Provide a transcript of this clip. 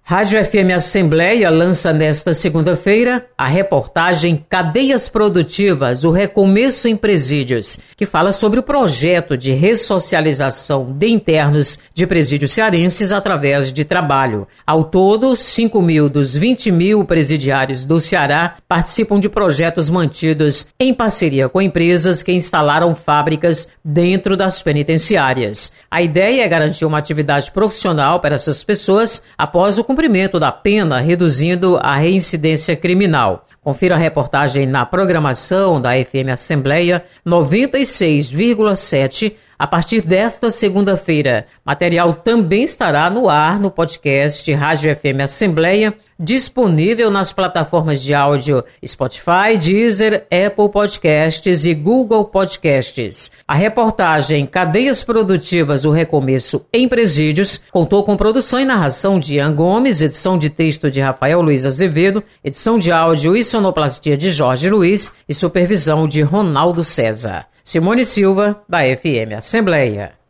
Rádio FM Assembleia lança nesta segunda-feira a reportagem Cadeias Produtivas, o Recomeço em Presídios, que fala sobre o projeto de ressocialização de internos de presídios cearenses através de trabalho. Ao todo, 5 mil dos 20 mil presidiários do Ceará participam de projetos mantidos em parceria com empresas que instalaram fábricas dentro das penitenciárias. A ideia é garantir uma atividade profissional para essas pessoas após o cumprimento da pena, reduzindo a reincidência criminal. Confira a reportagem na programação da FM Assembleia 96,7 a partir desta segunda-feira. Material também estará no ar no podcast Rádio FM Assembleia, disponível nas plataformas de áudio Spotify, Deezer, Apple Podcasts e Google Podcasts. A reportagem Cadeias Produtivas, o Recomeço em Presídios contou com produção e narração de Ian Gomes, edição de texto de Rafael Luiz Azevedo, edição de áudio e sonoplastia de Jorge Luiz e supervisão de Ronaldo César. Simone Silva, da FM Assembleia.